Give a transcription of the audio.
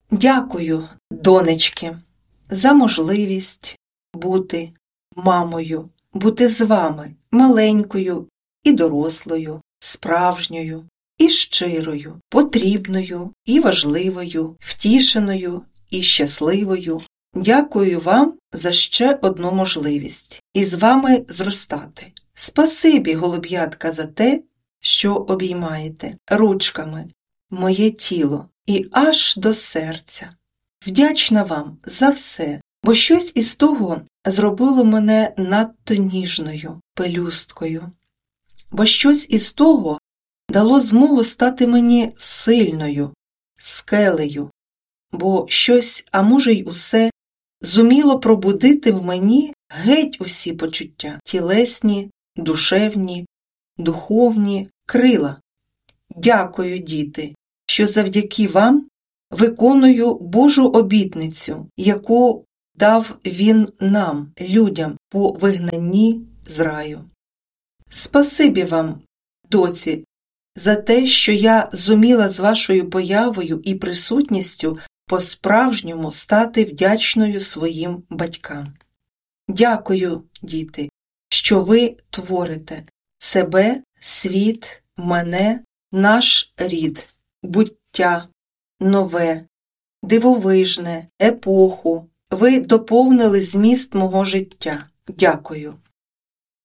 Дякую, донечки, за можливість бути мамою, бути з вами маленькою і дорослою, справжньою і щирою, потрібною і важливою, втішеною і щасливою. Дякую вам за ще одну можливість і з вами зростати. Спасибі, голуб'ятка, за те, що обіймаєте ручками моє тіло і аж до серця. Вдячна вам за все, бо щось із того зробило мене надто ніжною пелюсткою, бо щось із того дало змогу стати мені сильною, скелею, бо щось, а може й усе, зуміло пробудити в мені геть усі почуття – тілесні, душевні, духовні крила. Дякую, діти, що завдяки вам виконую Божу обітницю, яку дав Він нам, людям, по вигнанні з раю. Спасибі вам, доці, за те, що я зуміла з вашою появою і присутністю по-справжньому стати вдячною своїм батькам. Дякую, діти, що ви творите себе, світ, мене, наш рід, буття, нове, дивовижне, епоху. Ви доповнили зміст мого життя. Дякую.